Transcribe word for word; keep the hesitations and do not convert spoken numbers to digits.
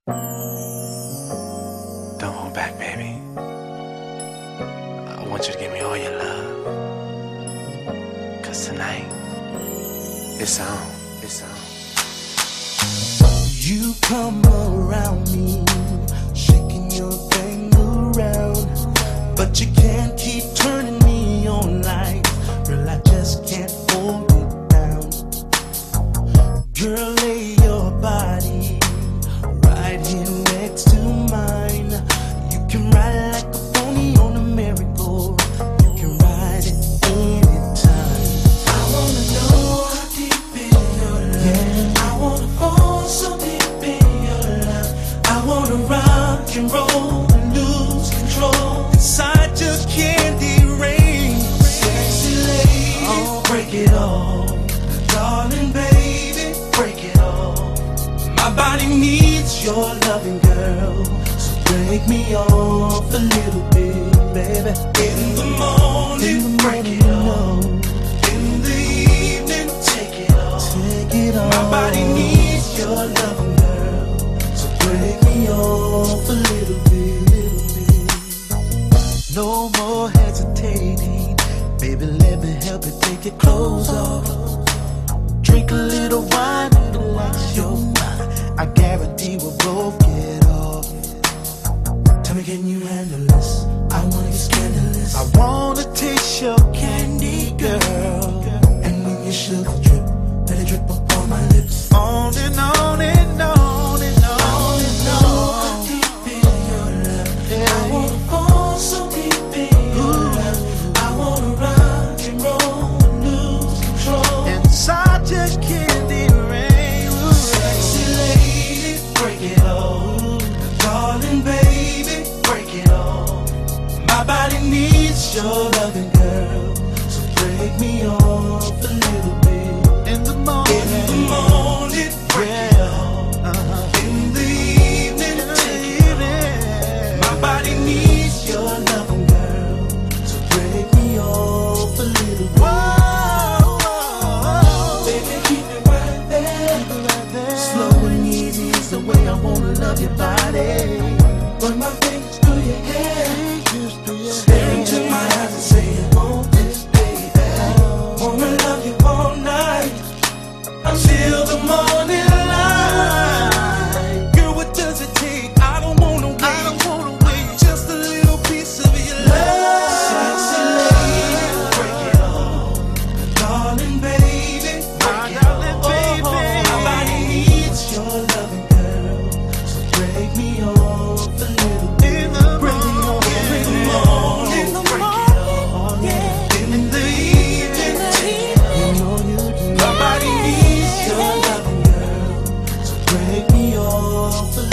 Don't hold back, baby. I want you to give me all your love. Cause tonight, it's on, it's on. You come around me, shaking your thing around, but you can't keep turning me on like, girl, I just can't hold it down. Girl, lay your body right here next to mine. You can ride like a pony on a merry-go-round. You can ride it anytime. I wanna know how deep in your love. Yeah. I wanna fall so deep in your love. I wanna rock and roll and lose control inside your candy rain. Sexy lady, oh, break it all, darling baby, break it all. My body needs your loving, girl, so break me off a little bit, baby. In the morning, break it off. In the evening, take it off. Take it off. My body needs your loving, girl, so break me off a little bit, little bit. No more hesitating, baby, let me help you take your clothes off. Drink a little wine and relax your mind. I guarantee we'll both get off. Tell me, can you handle this? I wanna get scandalous. I wanna taste your candy, girl. And when your sugar drip, let it drip up on my lips. On and on and on and on. On and on. Deep in your love. Yeah. I wanna fall so deep in your love. I wanna rock and roll and lose control inside your candy rain. Ooh. Sexy lady, break it all, darling baby, break it all. My body needs your loving, girl, so break me off a little bit. In the morning, in the morning, break yeah. it all. Uh-huh. In the evening, take it all. My body needs your loving, girl, so break me off a little bit. Whoa, whoa, whoa. Baby, keep it right there. Keep it right there. Slow and easy is the way I wanna love your body. Run my fingers through your hair, stare into my eyes and say you want this, baby. Wanna love you all night until the morning light. Girl, what does it take? I don't wanna wait. I don't wanna wait. Just a little piece of your love. Sexy lady, break it all, darling baby, break it all. My body needs your loving, girl, so break me off a little bit. Break me off in the morning, break it all. In the evening, take it all. My body needs your loving, girl, so break me off a